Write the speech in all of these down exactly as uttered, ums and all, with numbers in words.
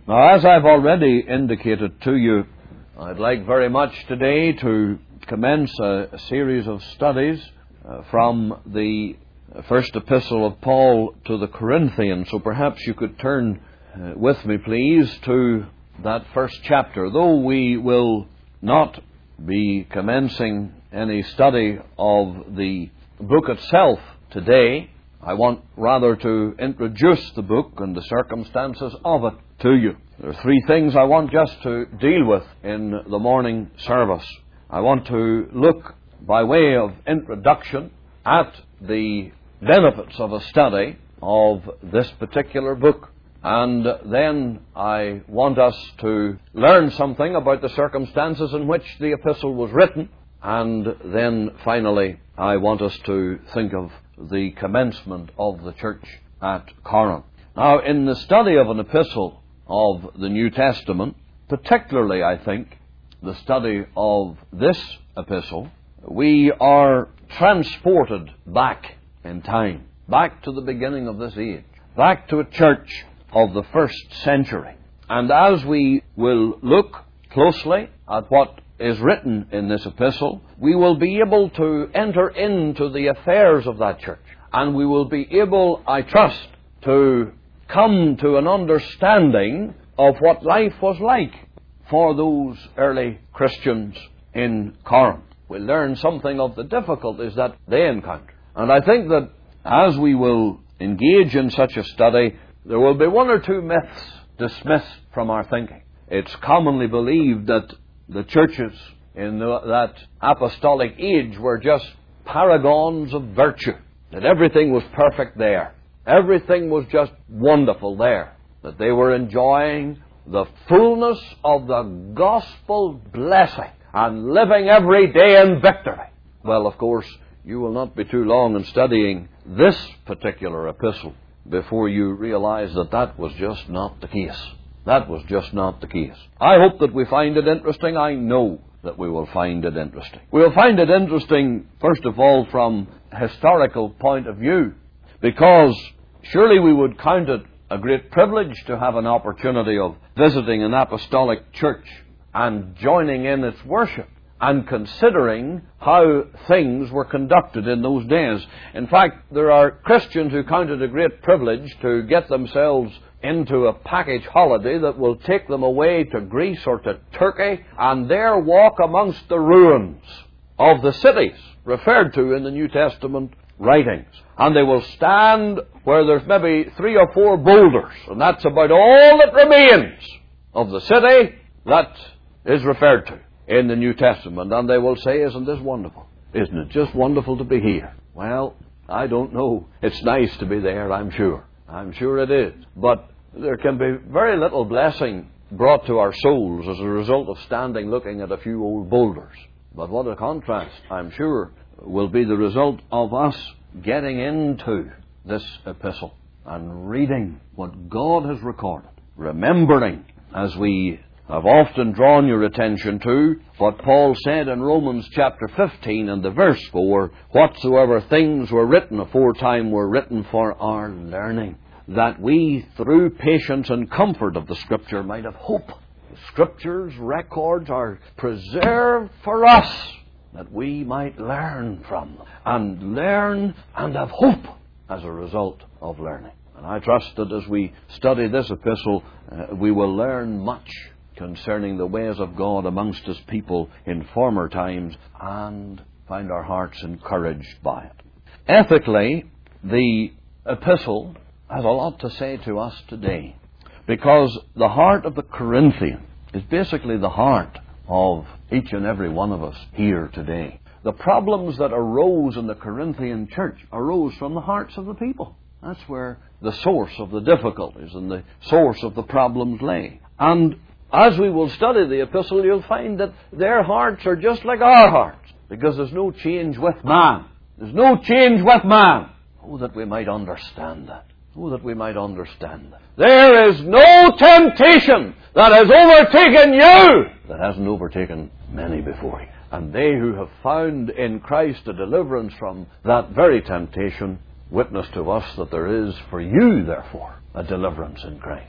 Now, as I've already indicated to you, I'd like very much today to commence a, a series of studies uh, from the first epistle of Paul to the Corinthians. So perhaps you could turn uh, with me, please, to that first chapter. Though we will not be commencing any study of the book itself today, I want rather to introduce the book and the circumstances of it to you. There are three things I want just to deal with in the morning service. I want to look by way of introduction at the benefits of a study of this particular book. And then I want us to learn something about the circumstances in which the epistle was written. And then finally, I want us to think of the commencement of the church at Corinth. Now, in the study of an epistle of the New Testament, particularly, I think, the study of this epistle, we are transported back in time, back to the beginning of this age, back to a church of the first century. And as we will look closely at what is written in this epistle, we will be able to enter into the affairs of that church. And we will be able, I trust, to come to an understanding of what life was like for those early Christians in Corinth. We'll learn something of the difficulties that they encountered. And I think that as we will engage in such a study, there will be one or two myths dismissed from our thinking. It's commonly believed that the churches in the, that apostolic age were just paragons of virtue, that everything was perfect there. Everything was just wonderful there, that they were enjoying the fullness of the gospel blessing and living every day in victory. Well, of course, you will not be too long in studying this particular epistle before you realize that that was just not the case. That was just not the case. I hope that we find it interesting. I know that we will find it interesting. We'll find it interesting, first of all, from a historical point of view, because surely we would count it a great privilege to have an opportunity of visiting an apostolic church and joining in its worship and considering how things were conducted in those days. In fact, there are Christians who count it a great privilege to get themselves into a package holiday that will take them away to Greece or to Turkey and there walk amongst the ruins of the cities referred to in the New Testament writings. And they will stand where there's maybe three or four boulders, and that's about all that remains of the city that is referred to in the New Testament. And they will say, isn't this wonderful? Isn't it just wonderful to be here? Well, I don't know. It's nice to be there, I'm sure. I'm sure it is. But there can be very little blessing brought to our souls as a result of standing looking at a few old boulders. But what a contrast, I'm sure, will be the result of us getting into this epistle and reading what God has recorded, remembering, as we have often drawn your attention to, what Paul said in Romans chapter fifteen and the verse four, whatsoever things were written aforetime were written for our learning, that we, through patience and comfort of the Scripture, might have hope. The Scripture's records are preserved for us, that we might learn from them, and learn and have hope as a result of learning. And I trust that as we study this epistle, uh, we will learn much concerning the ways of God amongst His people in former times, and find our hearts encouraged by it. Ethically, the epistle has a lot to say to us today, because the heart of the Corinthian is basically the heart of each and every one of us here today. The problems that arose in the Corinthian church arose from the hearts of the people. That's where the source of the difficulties and the source of the problems lay. And as we will study the epistle, you'll find that their hearts are just like our hearts, because there's no change with man. There's no change with man. Oh, that we might understand that. Oh, that we might understand that. There is no temptation that has overtaken you that hasn't overtaken many before you. And they who have found in Christ a deliverance from that very temptation witness to us that there is for you, therefore, a deliverance in Christ.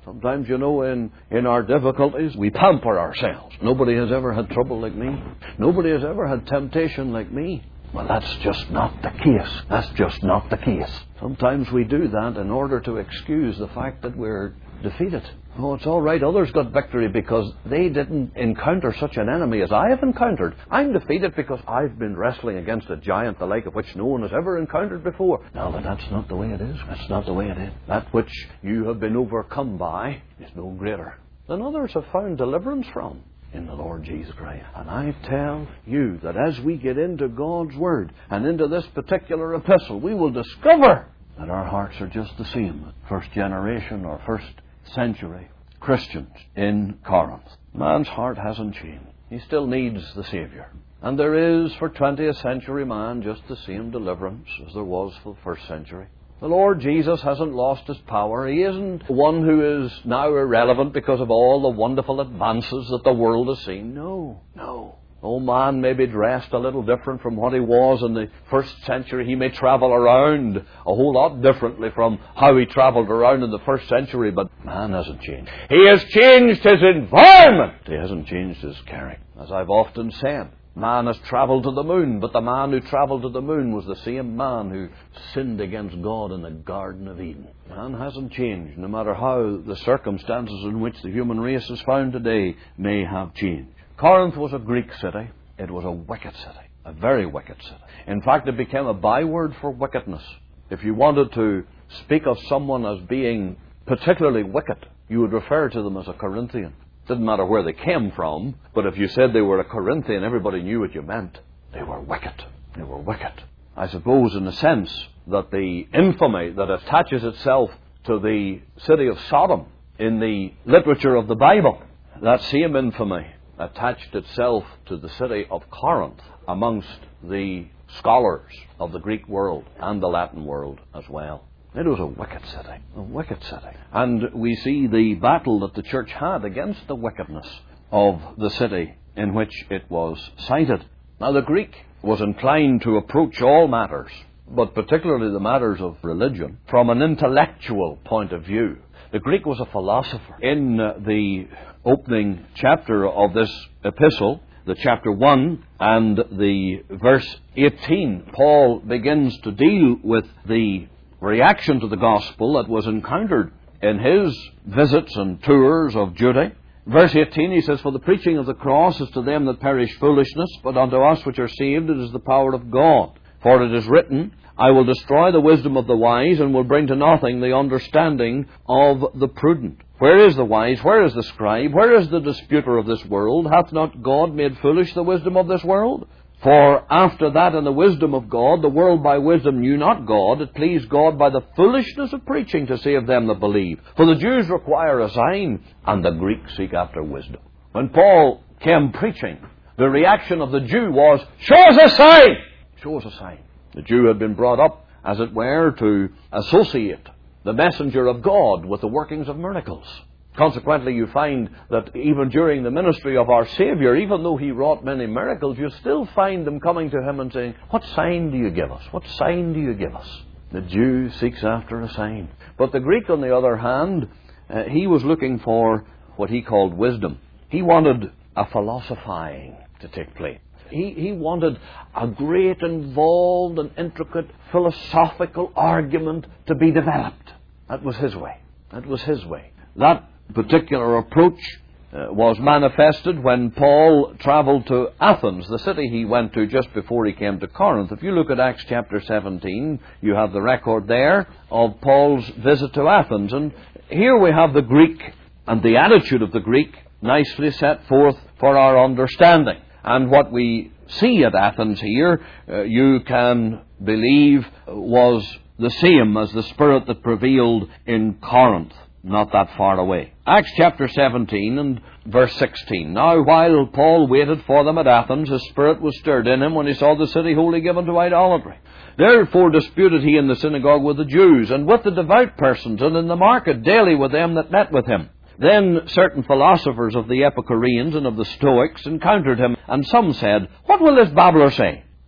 Sometimes, you know, in, in our difficulties, we pamper ourselves. Nobody has ever had trouble like me. Nobody has ever had temptation like me. Well, that's just not the case. That's just not the case. Sometimes we do that in order to excuse the fact that we're defeated. Oh, it's all right. Others got victory because they didn't encounter such an enemy as I have encountered. I'm defeated because I've been wrestling against a giant the like of which no one has ever encountered before. No, but that's not the way it is. That's not the way it is. That which you have been overcome by is no greater than others have found deliverance from in the Lord Jesus Christ. And I tell you that as we get into God's Word and into this particular epistle, we will discover that our hearts are just the same. First generation or first century Christians in Corinth. Man's heart hasn't changed. He still needs the Savior. And there is for twentieth century man just the same deliverance as there was for the first century. The Lord Jesus hasn't lost His power. He isn't one who is now irrelevant because of all the wonderful advances that the world has seen. No, no. Oh, man may be dressed a little different from what he was in the first century. He may travel around a whole lot differently from how he travelled around in the first century, but man hasn't changed. He has changed his environment. He hasn't changed his character. As I've often said, man has travelled to the moon, but the man who travelled to the moon was the same man who sinned against God in the Garden of Eden. Man hasn't changed, no matter how the circumstances in which the human race is found today may have changed. Corinth was a Greek city. It was a wicked city, a very wicked city. In fact, it became a byword for wickedness. If you wanted to speak of someone as being particularly wicked, you would refer to them as a Corinthian. It didn't matter where they came from, but if you said they were a Corinthian, everybody knew what you meant. They were wicked. They were wicked. I suppose in the sense that the infamy that attaches itself to the city of Sodom in the literature of the Bible, that same infamy attached itself to the city of Corinth amongst the scholars of the Greek world and the Latin world as well. It was a wicked city, a wicked city. And we see the battle that the church had against the wickedness of the city in which it was cited. Now, the Greek was inclined to approach all matters, but particularly the matters of religion, from an intellectual point of view. The Greek was a philosopher. In uh, the opening chapter of this epistle, the chapter one and the verse eighteen, Paul begins to deal with the reaction to the gospel that was encountered in his visits and tours of Judea. Verse eighteen, he says, "For the preaching of the cross is to them that perish foolishness, but unto us which are saved it is the power of God. For it is written, I will destroy the wisdom of the wise, and will bring to nothing the understanding of the prudent. Where is the wise? Where is the scribe? Where is the disputer of this world? Hath not God made foolish the wisdom of this world? For after that in the wisdom of God, the world by wisdom knew not God. It pleased God by the foolishness of preaching to save them that believe. For the Jews require a sign, and the Greeks seek after wisdom." When Paul came preaching, the reaction of the Jew was, "Show us a sign! Show us a sign." The Jew had been brought up, as it were, to associate the messenger of God with the workings of miracles. Consequently, you find that even during the ministry of our Saviour, even though He wrought many miracles, you still find them coming to Him and saying, "What sign do you give us? What sign do you give us?" The Jew seeks after a sign. But the Greek, on the other hand, uh, he was looking for what he called wisdom. He wanted a philosophizing to take place. He, he wanted a great, involved and intricate philosophical argument to be developed. That was his way. That was his way. That particular approach uh, was manifested when Paul travelled to Athens, the city he went to just before he came to Corinth. If you look at Acts chapter seventeen, you have the record there of Paul's visit to Athens. And here we have the Greek and the attitude of the Greek nicely set forth for our understanding. And what we see at Athens here, uh, you can believe was the same as the spirit that prevailed in Corinth, not that far away. Acts chapter seventeen and verse sixteen. "Now while Paul waited for them at Athens, his spirit was stirred in him when he saw the city wholly given to idolatry. Therefore disputed he in the synagogue with the Jews, and with the devout persons, and in the market daily with them that met with him. Then certain philosophers of the Epicureans and of the Stoics encountered him, and some said, What will this babbler say?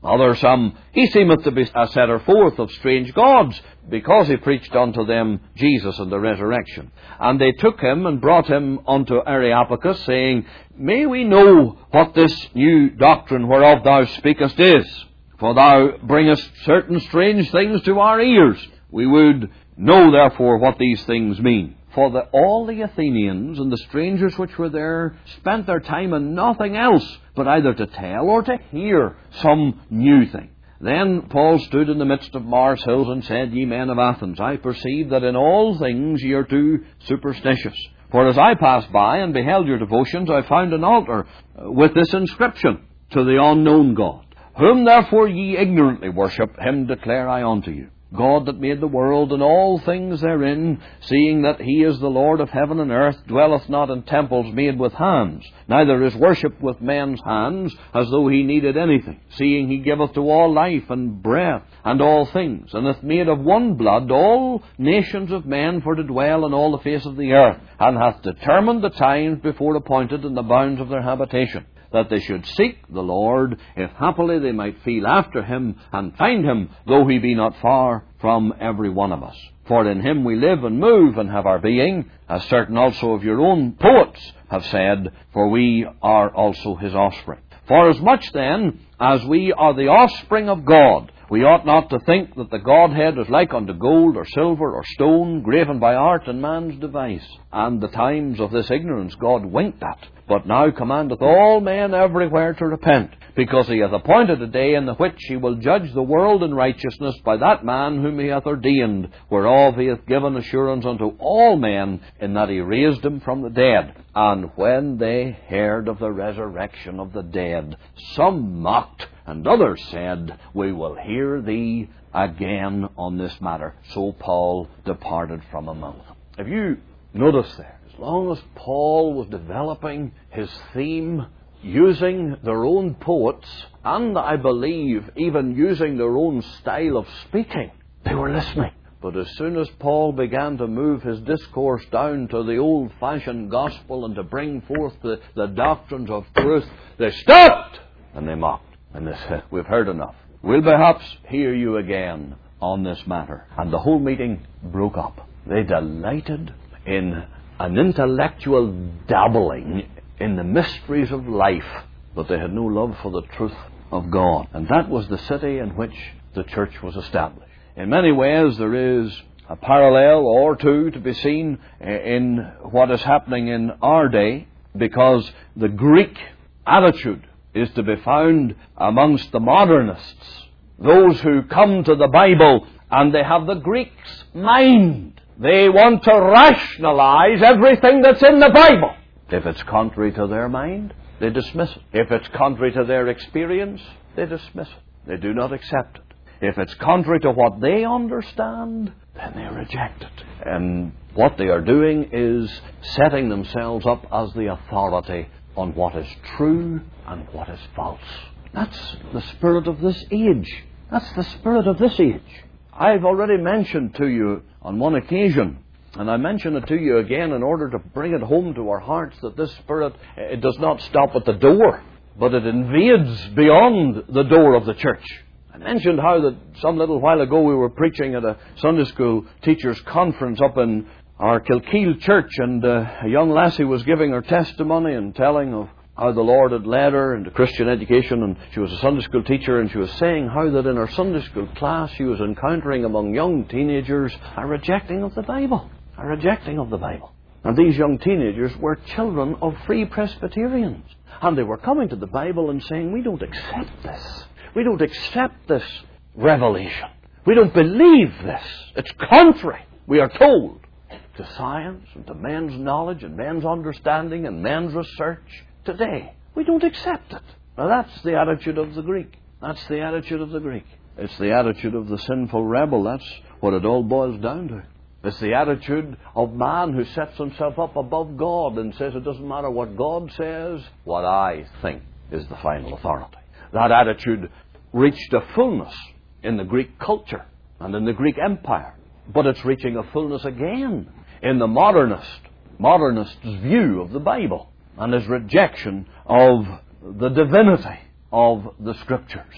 Other some, he seemeth to be a setter forth of strange gods, because he preached unto them Jesus and the resurrection. And they took him and brought him unto Areopagus, saying, May we know what this new doctrine whereof thou speakest is? For thou bringest certain strange things to our ears. We would know therefore what these things mean. For the, all the Athenians and the strangers which were there spent their time in nothing else, but either to tell or to hear some new thing. Then Paul stood in the midst of Mars Hills and said, Ye men of Athens, I perceive that in all things ye are too superstitious. For as I passed by and beheld your devotions, I found an altar with this inscription, To the unknown God. Whom therefore ye ignorantly worship, him declare I unto you. God that made the world and all things therein, seeing that he is the Lord of heaven and earth, dwelleth not in temples made with hands, neither is worshipped with men's hands, as though he needed anything, seeing he giveth to all life and breath and all things, and hath made of one blood all nations of men for to dwell on all the face of the earth, and hath determined the times before appointed and the bounds of their habitation, that they should seek the Lord, if happily they might feel after him, and find him, though he be not far from every one of us. For in him we live and move and have our being, as certain also of your own poets have said, for we are also his offspring. For as much then as we are the offspring of God, we ought not to think that the Godhead is like unto gold or silver or stone, graven by art and man's device. And the times of this ignorance God winked at, but now commandeth all men everywhere to repent, because he hath appointed a day in the which he will judge the world in righteousness by that man whom he hath ordained, whereof he hath given assurance unto all men, in that he raised him from the dead. And when they heard of the resurrection of the dead, some mocked, and others said, We will hear thee again on this matter. So Paul departed from among them. If you notice there, as long as Paul was developing his theme, using their own poets, and I believe even using their own style of speaking, they were listening. But as soon as Paul began to move his discourse down to the old-fashioned gospel and to bring forth the, the doctrines of truth, they stopped and they mocked. And they said, We've heard enough. We'll perhaps hear you again on this matter. And the whole meeting broke up. They delighted in an intellectual dabbling in the mysteries of life, but they had no love for the truth of God. And that was the city in which the church was established. In many ways, there is a parallel or two to be seen in what is happening in our day, because the Greek attitude is to be found amongst the modernists, those who come to the Bible and they have the Greek's mind. They want to rationalize everything that's in the Bible. If it's contrary to their mind, they dismiss it. If it's contrary to their experience, they dismiss it. They do not accept it. If it's contrary to what they understand, then they reject it. And what they are doing is setting themselves up as the authority on what is true and what is false. That's the spirit of this age. That's the spirit of this age. I've already mentioned to you on one occasion, and I mention it to you again in order to bring it home to our hearts, that this spirit, it does not stop at the door, but it invades beyond the door of the church. I mentioned how that some little while ago we were preaching at a Sunday school teachers' conference up in our Kilkeel church, and uh, a young lassie was giving her testimony and telling of how the Lord had led her into Christian education, and she was a Sunday school teacher, and she was saying how that in her Sunday school class she was encountering among young teenagers a rejecting of the Bible, a rejecting of the Bible. And these young teenagers were children of Free Presbyterians, and they were coming to the Bible and saying, we don't accept this. We don't accept this revelation. We don't believe this. It's contrary, we are told, to science and to men's knowledge and men's understanding and men's research today. We don't accept it. Now that's the attitude of the Greek. That's the attitude of the Greek. It's the attitude of the sinful rebel. That's what it all boils down to. It's the attitude of man who sets himself up above God and says it doesn't matter what God says, what I think is the final authority. That attitude reached a fullness in the Greek culture and in the Greek Empire. But it's reaching a fullness again in the modernist, modernist's view of the Bible and his rejection of the divinity of the Scriptures.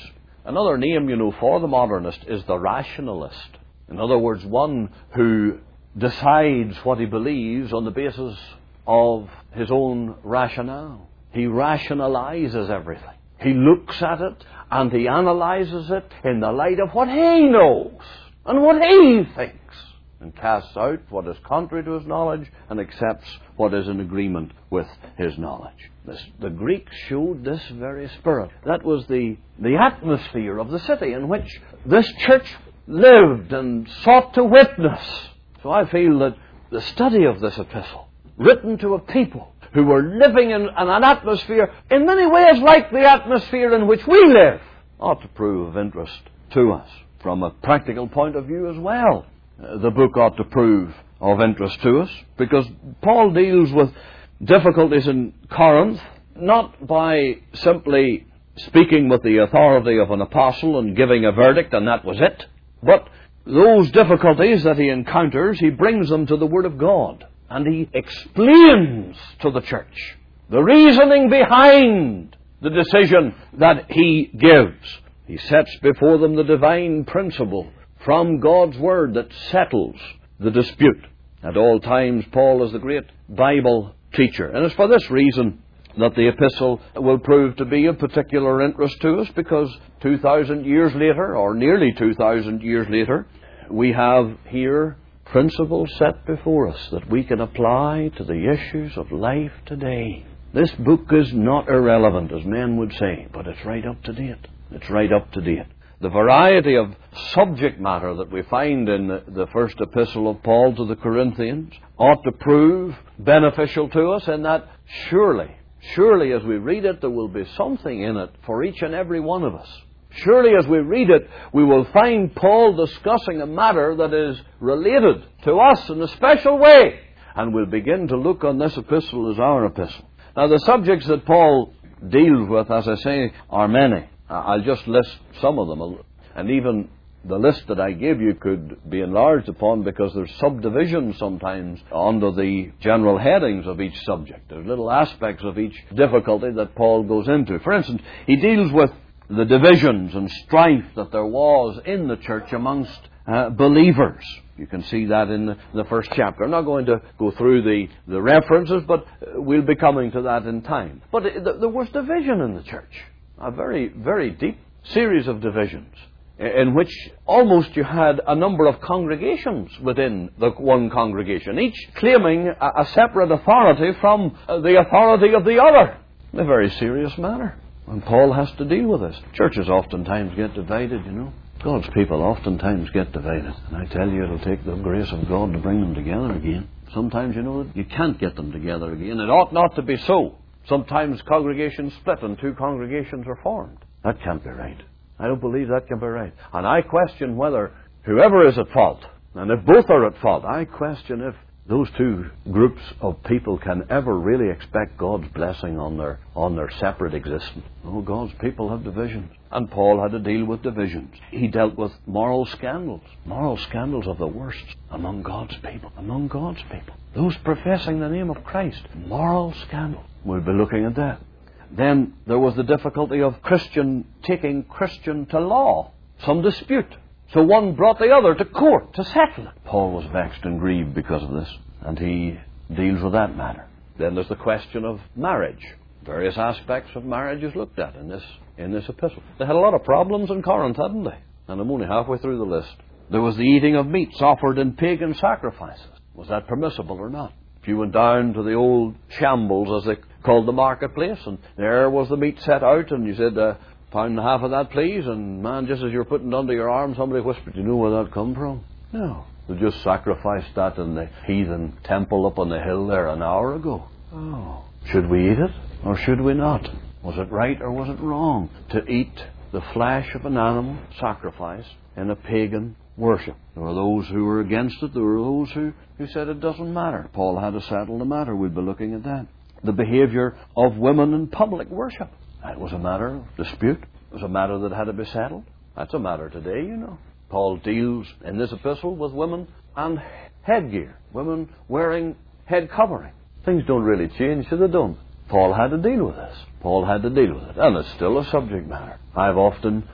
Another name, you know, for the modernist is the rationalist. In other words, one who decides what he believes on the basis of his own rationale. He rationalizes everything. He looks at it and he analyzes it in the light of what he knows and what he thinks, and casts out what is contrary to his knowledge and accepts what is in agreement with his knowledge. This, the Greeks showed this very spirit. That was the, the atmosphere of the city in which this church lived and sought to witness. So I feel that the study of this epistle, written to a people who were living in an atmosphere in many ways like the atmosphere in which we live, ought to prove of interest to us. From a practical point of view as well, the book ought to prove of interest to us, because Paul deals with difficulties in Corinth not by simply speaking with the authority of an apostle and giving a verdict and that was it, but those difficulties that he encounters, he brings them to the Word of God, and he explains to the church the reasoning behind the decision that he gives. He sets before them the divine principle from God's Word that settles the dispute. At all times, Paul is the great Bible teacher. And it's for this reason that the epistle will prove to be of particular interest to us, because two thousand years later, or nearly two thousand years later, we have here principles set before us that we can apply to the issues of life today. This book is not irrelevant, as men would say, but it's right up to date. It's right up to date. The variety of subject matter that we find in the, the first epistle of Paul to the Corinthians ought to prove beneficial to us, in that surely, surely as we read it, there will be something in it for each and every one of us. Surely as we read it, we will find Paul discussing a matter that is related to us in a special way, and we'll begin to look on this epistle as our epistle. Now, the subjects that Paul deals with, as I say, are many. I'll just list some of them, and even the list that I gave you could be enlarged upon, because there's subdivisions sometimes under the general headings of each subject. There's little aspects of each difficulty that Paul goes into. For instance, he deals with the divisions and strife that there was in the church amongst uh, believers. You can see that in the, the first chapter. I'm not going to go through the, the references, but we'll be coming to that in time. But it, there was division in the church. A very, very deep series of divisions, in which almost you had a number of congregations within the one congregation, each claiming a, a separate authority from the authority of the other. In a very serious matter. And Paul has to deal with this. Churches oftentimes get divided, you know. God's people oftentimes get divided. And I tell you, it'll take the grace of God to bring them together again. Sometimes, you know, you can't get them together again. It ought not to be so. Sometimes congregations split and two congregations are formed. That can't be right. I don't believe that can be right. And I question whether whoever is at fault, and if both are at fault, I question if those two groups of people can ever really expect God's blessing on their on their separate existence. Oh, God's people have divisions. And Paul had to deal with divisions. He dealt with moral scandals. Moral scandals of the worst among God's people. Among God's people. Those professing the name of Christ. Moral scandals. We'll be looking at that. Then there was the difficulty of Christian taking Christian to law. Some dispute. So one brought the other to court to settle it. Paul was vexed and grieved because of this, and he deals with that matter. Then there's the question of marriage. Various aspects of marriage is looked at in this in this epistle. They had a lot of problems in Corinth, hadn't they? And I'm only halfway through the list. There was the eating of meats offered in pagan sacrifices. Was that permissible or not? If you went down to the old shambles, as they called the marketplace, and there was the meat set out, and you said, uh, pound and a half of that, please, and man, just as you're putting it under your arm, somebody whispered, do you know where that come from? No. They just sacrificed that in the heathen temple up on the hill there an hour ago. Oh. Should we eat it, or should we not? Was it right or was it wrong to eat the flesh of an animal sacrificed in a pagan worship? There were those who were against it. There were those who, who said it doesn't matter. Paul had to settle the matter. We'll be looking at that. The behavior of women in public worship. That was a matter of dispute. It was a matter that had to be settled. That's a matter today, you know. Paul deals in this epistle with women and headgear. Women wearing head covering. Things don't really change, so they don't. Paul had to deal with this. Paul had to deal with it. And it's still a subject matter. I've often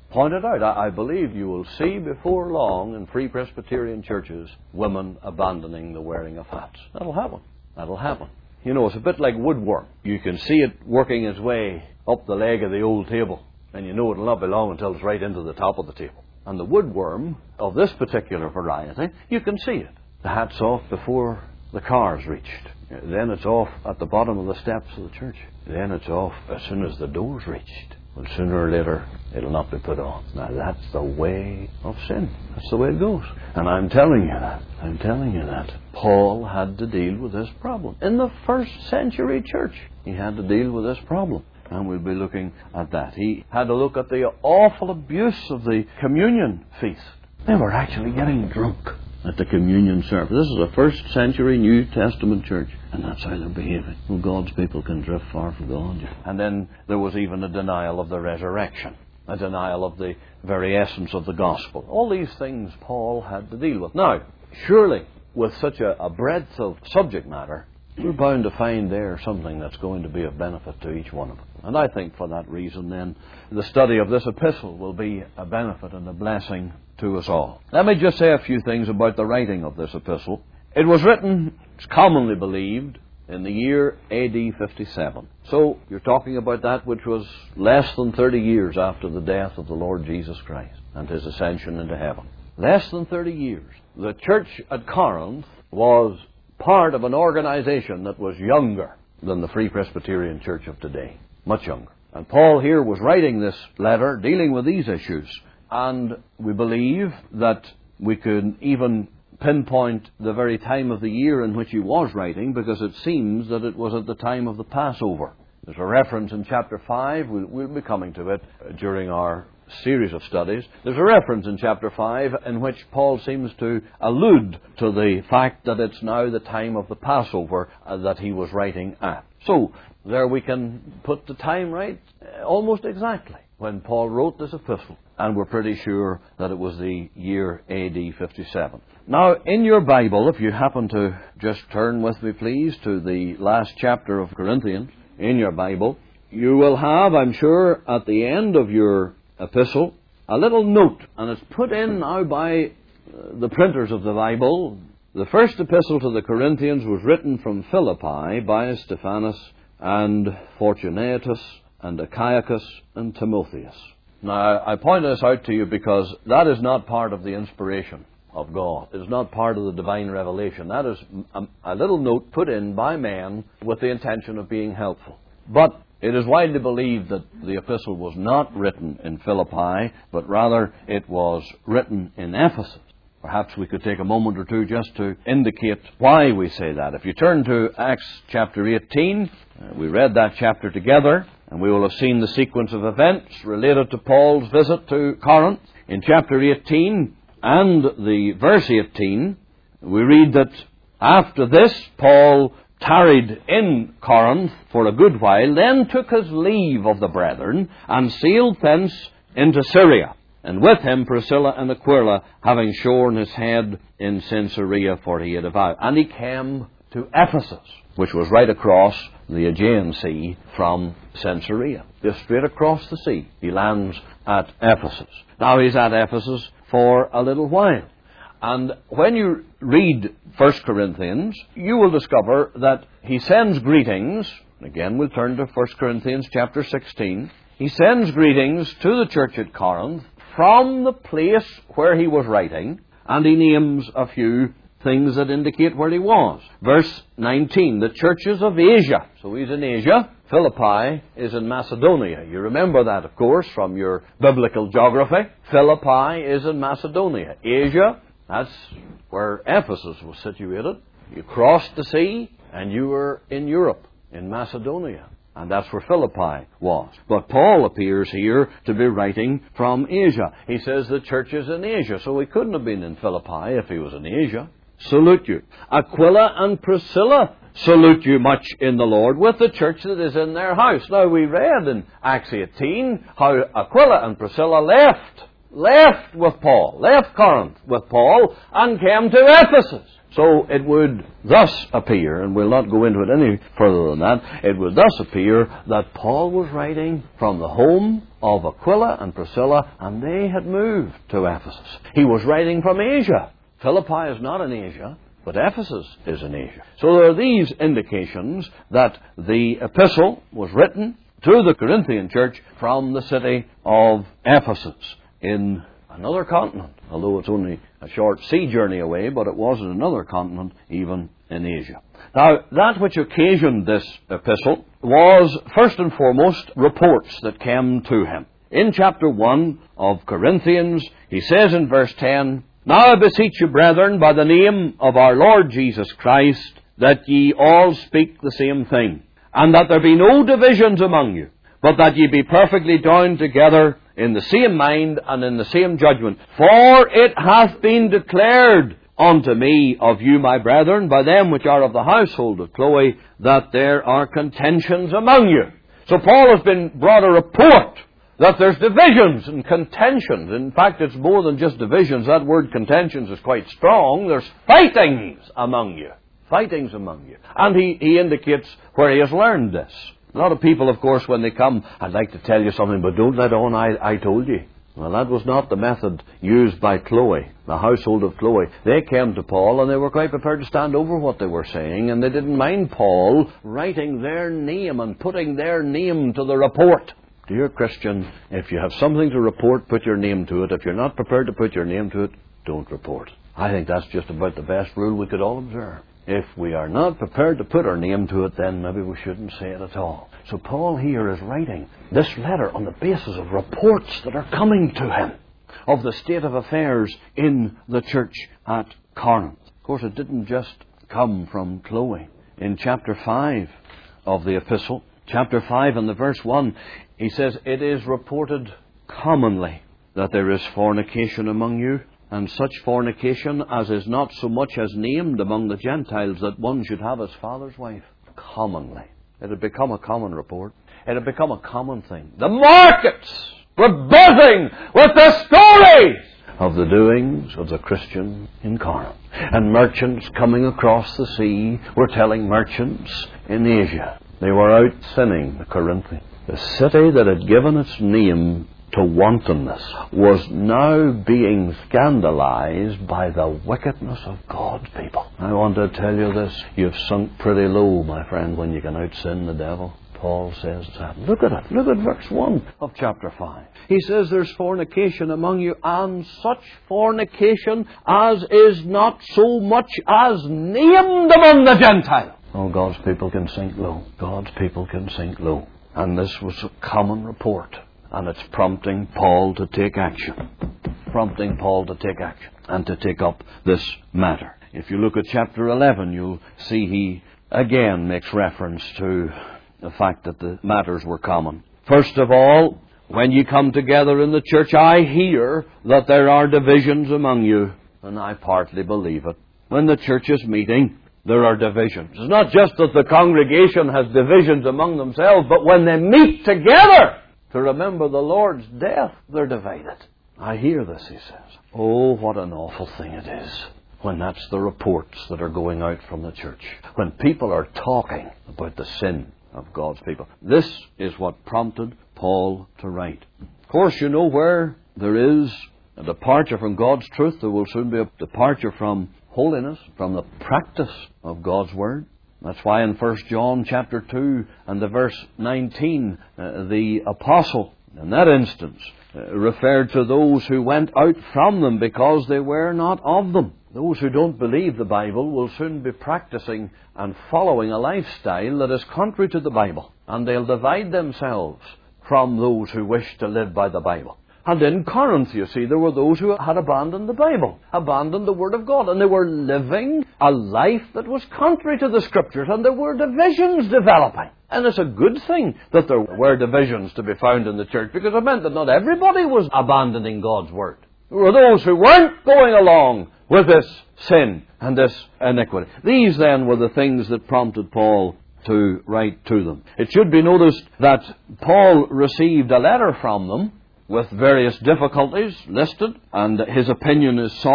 pointed out. I, I believe you will see before long in Free Presbyterian churches women abandoning the wearing of hats. That'll happen. That'll happen. You know, it's a bit like woodworm. You can see it working its way up the leg of the old table, and you know it'll not be long until it's right into the top of the table. And the woodworm of this particular variety, you can see it. The hat's off before the car's reached. Then it's off at the bottom of the steps of the church. Then it's off as soon as the door's reached. Well, sooner or later, it'll not be put on. Now, that's the way of sin. That's the way it goes. And I'm telling you that. I'm telling you that. Paul had to deal with this problem. In the first century church, he had to deal with this problem. And we'll be looking at that. He had to look at the awful abuse of the communion feast. They were actually getting drunk at the communion service. This is a first century New Testament church, and that's how they're behaving. Well, God's people can drift far from God. And then there was even a denial of the resurrection, a denial of the very essence of the gospel. All these things Paul had to deal with. Now, surely, with such a, a breadth of subject matter, we're bound to find there something that's going to be of benefit to each one of them. And I think for that reason, then, the study of this epistle will be a benefit and a blessing to us all. Let me just say a few things about the writing of this epistle. It was written, it's commonly believed, in the year A D fifty-seven. So, you're talking about that which was less than thirty years after the death of the Lord Jesus Christ and His ascension into heaven. Less than thirty years. The church at Corinth was part of an organization that was younger than the Free Presbyterian Church of today. Much younger. And Paul here was writing this letter dealing with these issues. And we believe that we could even pinpoint the very time of the year in which he was writing, because it seems that it was at the time of the Passover. There's a reference in chapter five. We'll, we'll be coming to it during our series of studies. There's a reference in chapter five in which Paul seems to allude to the fact that it's now the time of the Passover uh, that he was writing at. So, there we can put the time right uh, almost exactly when Paul wrote this epistle. And we're pretty sure that it was the year A D fifty-seven. Now, in your Bible, if you happen to just turn with me, please, to the last chapter of Corinthians, in your Bible, you will have, I'm sure, at the end of your epistle, a little note, and it's put in now by the printers of the Bible. The first epistle to the Corinthians was written from Philippi by Stephanas and Fortunatus and Achaicus and Timotheus. Now, I point this out to you because that is not part of the inspiration of God. It is not part of the divine revelation. That is a, a little note put in by man with the intention of being helpful. But it is widely believed that the epistle was not written in Philippi, but rather it was written in Ephesus. Perhaps we could take a moment or two just to indicate why we say that. If you turn to Acts chapter eighteen, uh, we read that chapter together, and we will have seen the sequence of events related to Paul's visit to Corinth. In chapter eighteen and the verse eighteen, we read that after this, Paul tarried in Corinth for a good while, then took his leave of the brethren, and sailed thence into Syria. And with him Priscilla and Aquila, having shorn his head in Caesarea, for he had a vow. And he came to Ephesus, which was right across the Aegean Sea from Caesarea. Just straight across the sea, he lands at Ephesus. Now he's at Ephesus for a little while. And when you read First Corinthians, you will discover that he sends greetings. Again, we'll turn to First Corinthians chapter sixteen. He sends greetings to the church at Corinth from the place where he was writing, and he names a few things that indicate where he was. Verse nineteen, the churches of Asia. So he's in Asia. Philippi is in Macedonia. You remember that, of course, from your biblical geography. Philippi is in Macedonia. Asia, that's where Ephesus was situated. You crossed the sea and you were in Europe, in Macedonia. And that's where Philippi was. But Paul appears here to be writing from Asia. He says the church is in Asia, so he couldn't have been in Philippi if he was in Asia. Salute you. Aquila and Priscilla salute you much in the Lord, with the church that is in their house. Now, we read in Acts eighteen how Aquila and Priscilla left, left with Paul, left Corinth with Paul, and came to Ephesus. So it would thus appear, and we'll not go into it any further than that, it would thus appear that Paul was writing from the home of Aquila and Priscilla, and they had moved to Ephesus. He was writing from Asia. Philippi is not in Asia, but Ephesus is in Asia. So there are these indications that the epistle was written to the Corinthian church from the city of Ephesus in another continent, although it's only a short sea journey away, but it was in another continent, even in Asia. Now, that which occasioned this epistle was, first and foremost, reports that came to him. In chapter one of Corinthians, he says in verse ten, "Now I beseech you, brethren, by the name of our Lord Jesus Christ, that ye all speak the same thing, and that there be no divisions among you, but that ye be perfectly joined together in the same mind and in the same judgment. For it hath been declared unto me of you, my brethren, by them which are of the household of Chloe, that there are contentions among you." So Paul has been brought a report that there's divisions and contentions. In fact, it's more than just divisions. That word contentions is quite strong. There's fightings among you. Fightings among you. And he, he indicates where he has learned this. A lot of people, of course, when they come, "I'd like to tell you something, but don't let on I, I told you." Well, that was not the method used by Chloe, the household of Chloe. They came to Paul and they were quite prepared to stand over what they were saying, and they didn't mind Paul writing their name and putting their name to the report. Dear Christian, if you have something to report, put your name to it. If you're not prepared to put your name to it, don't report. I think that's just about the best rule we could all observe. If we are not prepared to put our name to it, then maybe we shouldn't say it at all. So Paul here is writing this letter on the basis of reports that are coming to him of the state of affairs in the church at Corinth. Of course, it didn't just come from Chloe. In chapter five of the epistle, chapter five and the verse one, he says, "It is reported commonly that there is fornication among you, and such fornication as is not so much as named among the Gentiles, that one should have his father's wife." Commonly. It had become a common report. It had become a common thing. The markets were buzzing with the stories of the doings of the Christian in Corinth. And merchants coming across the sea were telling merchants in Asia. They were out sinning the Corinthians. The city that had given its name to wantonness was now being scandalized by the wickedness of God's people. I want to tell you this. You've sunk pretty low, my friend, when you can out-sin the devil. Paul says that. Look at it. Look at verse one of chapter five. He says there's fornication among you, and such fornication as is not so much as named among the Gentiles. Oh, God's people can sink low. God's people can sink low. And this was a common report. And it's prompting Paul to take action. Prompting Paul to take action and to take up this matter. If you look at chapter eleven, you'll see he again makes reference to the fact that the matters were common. First of all, when you come together in the church, I hear that there are divisions among you, and I partly believe it. When the church is meeting, there are divisions. It's not just that the congregation has divisions among themselves, but when they meet together to remember the Lord's death, they're divided. I hear this, he says. Oh, what an awful thing it is when that's the reports that are going out from the church. When people are talking about the sin of God's people. This is what prompted Paul to write. Of course, you know, where there is a departure from God's truth, there will soon be a departure from holiness, from the practice of God's Word. That's why in First John chapter two and the verse nineteen, uh, the apostle, in that instance, uh, referred to those who went out from them because they were not of them. Those who don't believe the Bible will soon be practicing and following a lifestyle that is contrary to the Bible. And they'll divide themselves from those who wish to live by the Bible. And in Corinth, you see, there were those who had abandoned the Bible, abandoned the Word of God, and they were living a life that was contrary to the Scriptures, and there were divisions developing. And it's a good thing that there were divisions to be found in the church, because it meant that not everybody was abandoning God's Word. There were those who weren't going along with this sin and this iniquity. These then were the things that prompted Paul to write to them. It should be noticed that Paul received a letter from them with various difficulties listed, and his opinion is sought.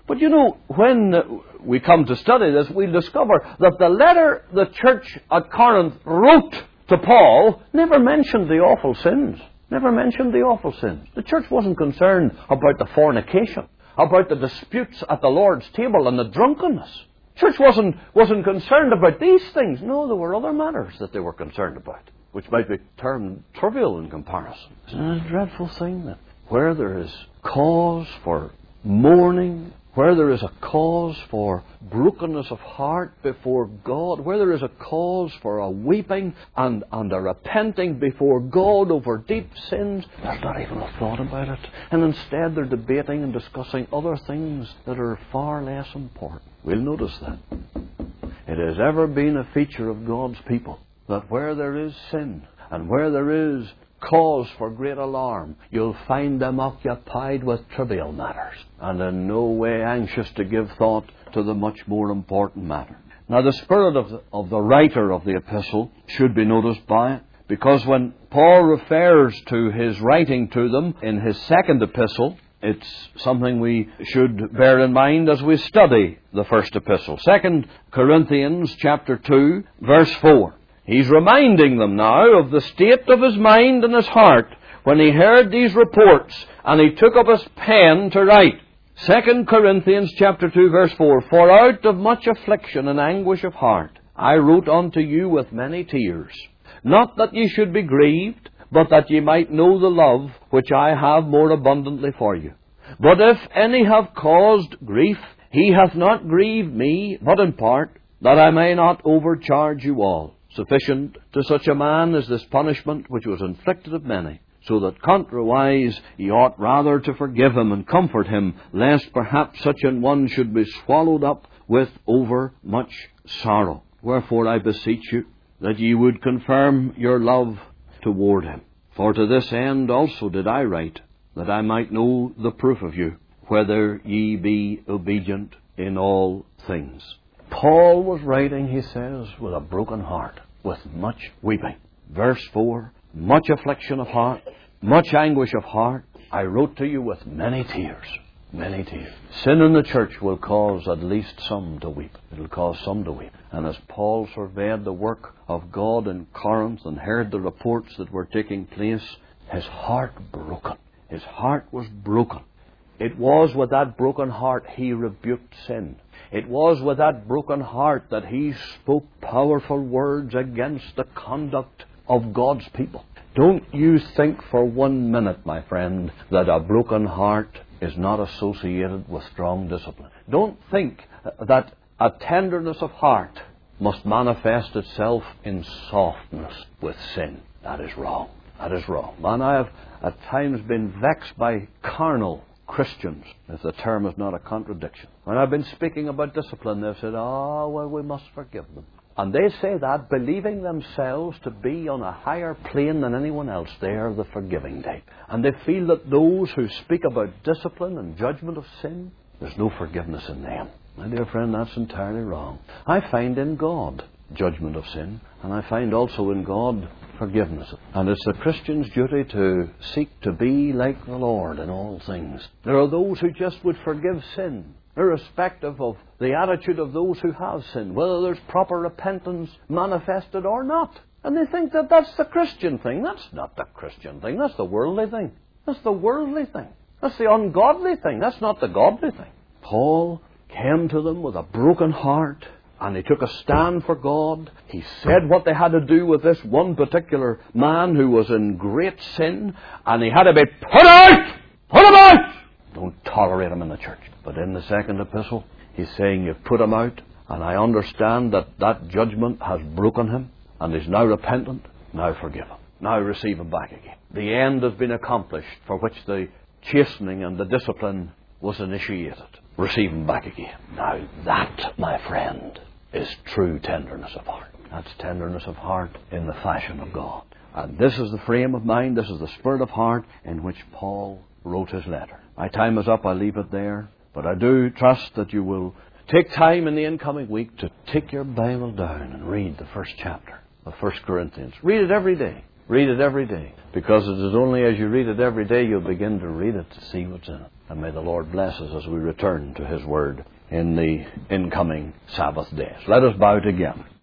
But you know, when we come to study this, we'll discover that the letter the church at Corinth wrote to Paul never mentioned the awful sins. Never mentioned the awful sins. The church wasn't concerned about the fornication, about the disputes at the Lord's table and the drunkenness. Church wasn't, wasn't concerned about these things. No, there were other matters that they were concerned about, which might be termed trivial in comparison. Isn't it a dreadful thing that where there is cause for mourning, where there is a cause for brokenness of heart before God, where there is a cause for a weeping and, and a repenting before God over deep sins, there's not even a thought about it. And instead they're debating and discussing other things that are far less important. We'll notice that. It has ever been a feature of God's people that where there is sin and where there is cause for great alarm, you'll find them occupied with trivial matters and in no way anxious to give thought to the much more important matter. Now, the spirit of the, of the writer of the epistle should be noticed by it, because when Paul refers to his writing to them in his second epistle, it's something we should bear in mind as we study the first epistle. Second Corinthians chapter two, verse four. He's reminding them now of the state of his mind and his heart when he heard these reports, and he took up his pen to write. Second Corinthians chapter two, verse four. For out of much affliction and anguish of heart I wrote unto you with many tears, not that ye should be grieved, but that ye might know the love which I have more abundantly for you. But if any have caused grief, he hath not grieved me, but in part, that I may not overcharge you all. Sufficient to such a man is this punishment which was inflicted of many, so that contrariwise ye ought rather to forgive him and comfort him, lest perhaps such an one should be swallowed up with over much sorrow. Wherefore I beseech you that ye would confirm your love toward him. For to this end also did I write, that I might know the proof of you, whether ye be obedient in all things. Paul was writing, he says, with a broken heart, with much weeping. Verse four, much affliction of heart, much anguish of heart. I wrote to you with many tears, many tears. Sin in the church will cause at least some to weep. It will cause some to weep. And as Paul surveyed the work of God in Corinth and heard the reports that were taking place, his heart broken. His heart was broken. It was with that broken heart he rebuked sin. It was with that broken heart that he spoke powerful words against the conduct of God's people. Don't you think for one minute, my friend, that a broken heart is not associated with strong discipline. Don't think that a tenderness of heart must manifest itself in softness with sin. That is wrong. That is wrong. Man, I have at times been vexed by carnal Christians, if the term is not a contradiction. When I've been speaking about discipline, they've said, oh, well, we must forgive them. And they say that, believing themselves to be on a higher plane than anyone else. They are the forgiving type. And they feel that those who speak about discipline and judgment of sin, there's no forgiveness in them. My dear friend, that's entirely wrong. I find in God judgment of sin, and I find also in God forgiveness. And it's the Christian's duty to seek to be like the Lord in all things. There are those who just would forgive sin, irrespective of the attitude of those who have sinned, whether there's proper repentance manifested or not. And they think that that's the Christian thing. That's not the Christian thing. That's the worldly thing. That's the worldly thing. That's the ungodly thing. That's not the godly thing. Paul came to them with a broken heart, and he took a stand for God. He said what they had to do with this one particular man who was in great sin, and he had to be put out! Put him out! Don't tolerate him in the church. But in the second epistle, he's saying, you put him out, and I understand that that judgment has broken him, and he's now repentant. Now forgive him. Now receive him back again. The end has been accomplished for which the chastening and the discipline was initiated. Receive him back again. Now that, my friend, is true tenderness of heart. That's tenderness of heart in the fashion of God. And this is the frame of mind, this is the spirit of heart in which Paul wrote his letter. My time is up, I'll leave it there. But I do trust that you will take time in the incoming week to take your Bible down and read the first chapter of First Corinthians. Read it every day. Read it every day, because it is only as you read it every day you'll begin to read it to see what's in it. And may the Lord bless us as we return to His Word in the incoming Sabbath days. Let us bow together.